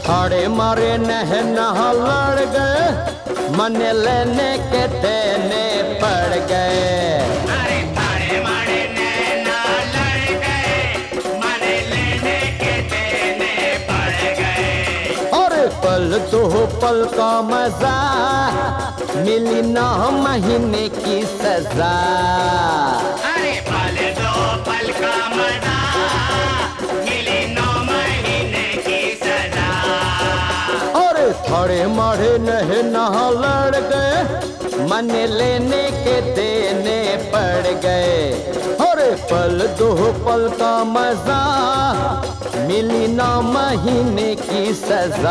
हाड़े मारे नहा लड़ गए, मन लेने के देने पड़ गए। अरे हाड़े मारे नैना लड़ गए, मन लेने के देने पड़ गए। और पल दो पल का मजा, मिली 9 महीने की सजा। अरे पल दो पल का मजा, मिली 9 महीने की सजा। और थोड़े मारे नहा लड़ गए, मन लेने के देने पड़ गए। और पल दो पल का मजा, मिली 9 महीने की सजा।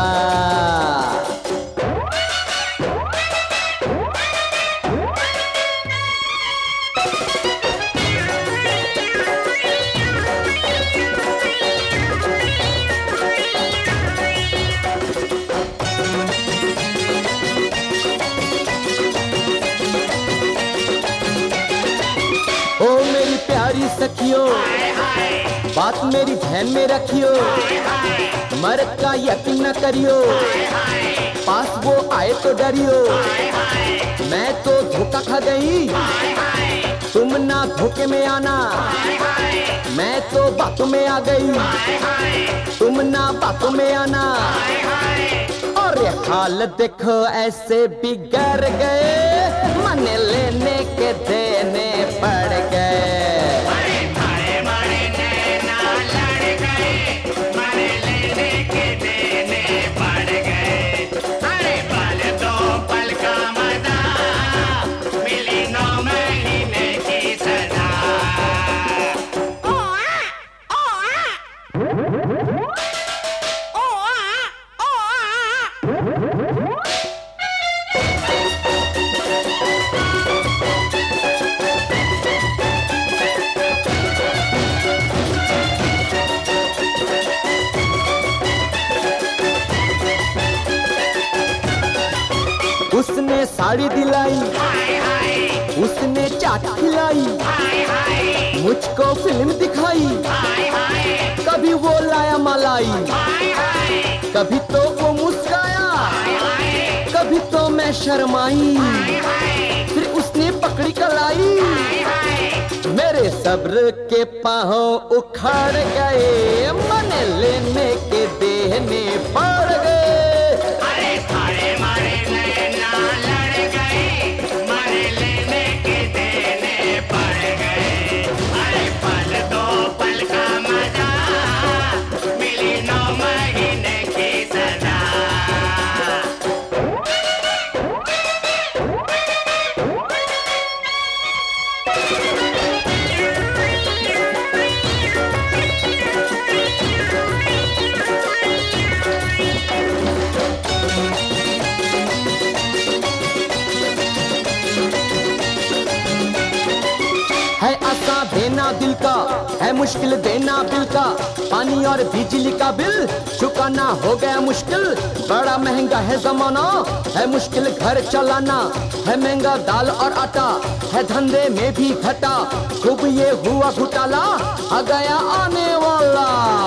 ओ मेरी प्यारी सखियो, बात मेरी ध्यान में रखियो, मर्द का यकीन न करियो, पास वो आए तो डरियो। मैं तो धोखा खा गई, तुम ना धोखे में आना। मैं तो बातों में आ गई, तुम ना बातों में आना। और हाल देखो ऐसे बिगड़ गए, मन लेने के देने पड़ गए। अरे हाड़े मारे नैना लड़ गए, मन लेने के देने पड़ गए। अरे पल दो पल का मजा, मिली 9 महीने की सजा। उसने साड़ी दिलाई, उसने चाट खिलाई, मुझको फिल्म दिखाई। कभी वो लाया मलाई, कभी तो वो मुस्काया, कभी तो मैं शर्माई। फिर उसने पकड़ी कलाई, मेरे सब्र के पांव उखड़ गए, मन लेने के देने पड़ गए। अरे हाड़े मारे नैना लड़ गए, मन लेने के देने पड़ गए। अरे पल दो पल का मजा, मिली 9 महीने की सजा। है आसा देना दिल का, है मुश्किल देना बिल का। पानी और बिजली का बिल चुकाना हो गया मुश्किल। बड़ा महंगा है जमाना, है मुश्किल घर चलाना। है महंगा दाल और आटा, है धंधे में भी घटा। खूब ये हुआ घोटाला, आ गया आने वाला।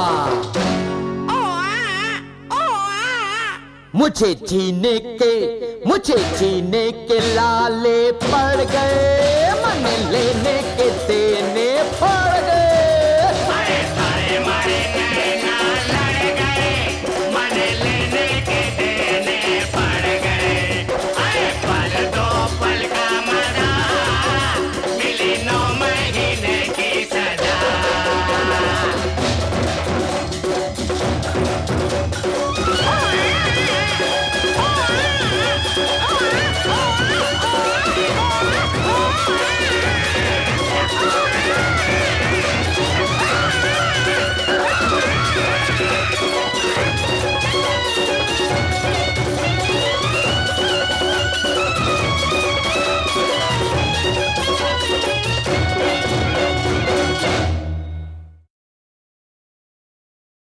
मुझे जीने के लाले पड़ गए, मन लेने के देने